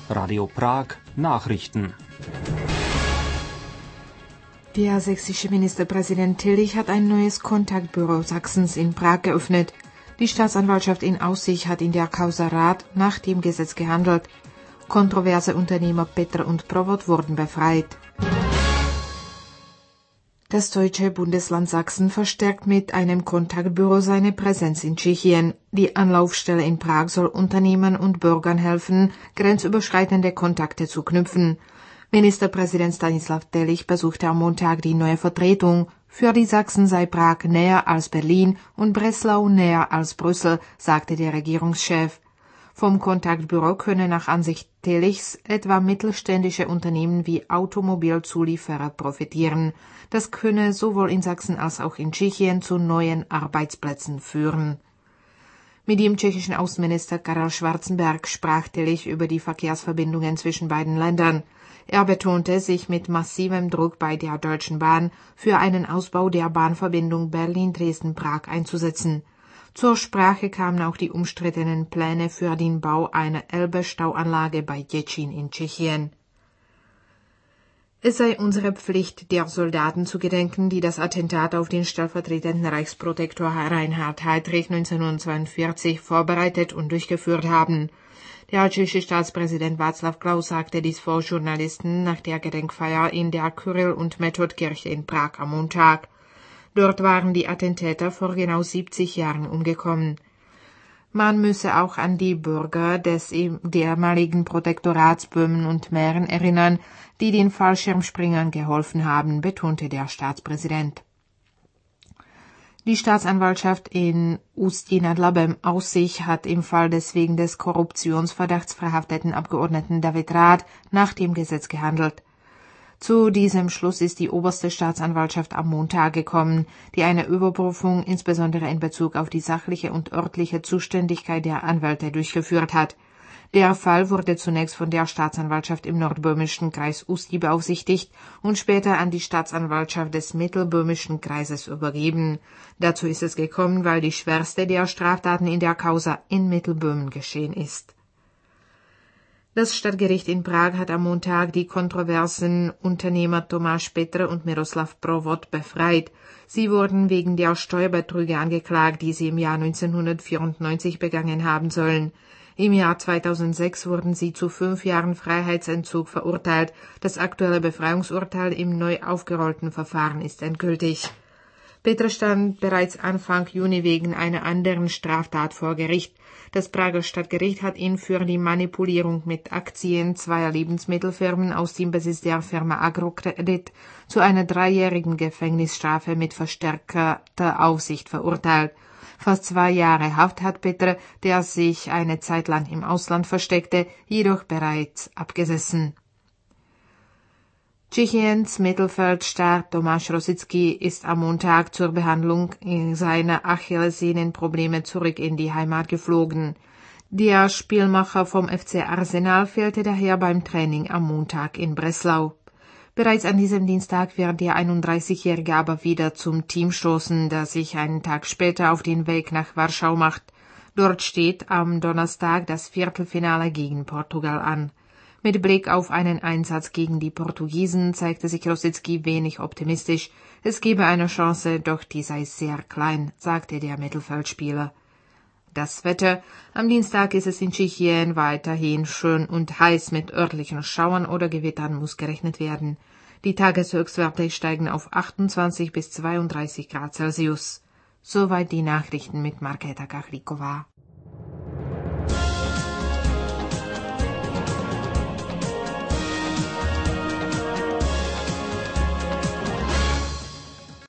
Radio Prag Nachrichten. Der sächsische Ministerpräsident Tillich hat ein neues Kontaktbüro Sachsens in Prag geöffnet. Die Staatsanwaltschaft in Aussicht hat in der Causa Rath nach dem Gesetz gehandelt. Kontroverse Unternehmer Petr und Provod wurden befreit. Das deutsche Bundesland Sachsen verstärkt mit einem Kontaktbüro seine Präsenz in Tschechien. Die Anlaufstelle in Prag soll Unternehmen und Bürgern helfen, grenzüberschreitende Kontakte zu knüpfen. Ministerpräsident Stanislav Tillich besuchte am Montag die neue Vertretung. Für die Sachsen sei Prag näher als Berlin und Breslau näher als Brüssel, sagte der Regierungschef. Vom Kontaktbüro könne nach Ansicht Tillichs etwa mittelständische Unternehmen wie Automobilzulieferer profitieren. Das könne sowohl in Sachsen als auch in Tschechien zu neuen Arbeitsplätzen führen. Mit dem tschechischen Außenminister Karel Schwarzenberg sprach Tillich über die Verkehrsverbindungen zwischen beiden Ländern. Er betonte, sich mit massivem Druck bei der Deutschen Bahn für einen Ausbau der Bahnverbindung Berlin-Dresden-Prag einzusetzen. Zur Sprache kamen auch die umstrittenen Pläne für den Bau einer Elbe-Stauanlage bei Děčín in Tschechien. Es sei unsere Pflicht, der Soldaten zu gedenken, die das Attentat auf den stellvertretenden Reichsprotektor Reinhard Heydrich 1942 vorbereitet und durchgeführt haben. Der tschechische Staatspräsident Václav Klaus sagte dies vor Journalisten nach der Gedenkfeier in der Kyrill- und Methodkirche in Prag am Montag. Dort waren die Attentäter vor genau 70 Jahren umgekommen. Man müsse auch an die Bürger des ehemaligen Protektorats Böhmen und Mähren erinnern, die den Fallschirmspringern geholfen haben, betonte der Staatspräsident. Die Staatsanwaltschaft in Ústí nad Labem Aussicht hat im Fall des wegen des Korruptionsverdachts verhafteten Abgeordneten David Rath nach dem Gesetz gehandelt. Zu diesem Schluss ist die oberste Staatsanwaltschaft am Montag gekommen, die eine Überprüfung insbesondere in Bezug auf die sachliche und örtliche Zuständigkeit der Anwälte durchgeführt hat. Der Fall wurde zunächst von der Staatsanwaltschaft im nordböhmischen Kreis Ústí beaufsichtigt und später an die Staatsanwaltschaft des mittelböhmischen Kreises übergeben. Dazu ist es gekommen, weil die schwerste der Straftaten in der Causa in Mittelböhmen geschehen ist. Das Stadtgericht in Prag hat am Montag die kontroversen Unternehmer Tomáš Petr und Miroslav Provod befreit. Sie wurden wegen der Steuerbetrüge angeklagt, die sie im Jahr 1994 begangen haben sollen. Im Jahr 2006 wurden sie zu 5 Jahren Freiheitsentzug verurteilt. Das aktuelle Befreiungsurteil im neu aufgerollten Verfahren ist endgültig. Petr stand bereits Anfang Juni wegen einer anderen Straftat vor Gericht. Das Prager Stadtgericht hat ihn für die Manipulierung mit Aktien zweier Lebensmittelfirmen aus dem Besitz der Firma Agrokredit zu einer 3-jährigen Gefängnisstrafe mit verstärkter Aufsicht verurteilt. Fast 2 Jahre Haft hat Petr, der sich eine Zeit lang im Ausland versteckte, jedoch bereits abgesessen. Tschechiens Mittelfeldstar Tomáš Rosický ist am Montag zur Behandlung seiner Achillessehnenprobleme zurück in die Heimat geflogen. Der Spielmacher vom FC Arsenal fehlte daher beim Training am Montag in Breslau. Bereits an diesem Dienstag wird der 31-Jährige aber wieder zum Team stoßen, das sich einen Tag später auf den Weg nach Warschau macht. Dort steht am Donnerstag das Viertelfinale gegen Portugal an. Mit Blick auf einen Einsatz gegen die Portugiesen zeigte sich Rosický wenig optimistisch. Es gebe eine Chance, doch die sei sehr klein, sagte der Mittelfeldspieler. Das Wetter: Am Dienstag ist es in Tschechien weiterhin schön und heiß, mit örtlichen Schauern oder Gewittern muss gerechnet werden. Die Tageshöchstwerte steigen auf 28 bis 32 Grad Celsius. Soweit die Nachrichten mit Markéta Kachlikova.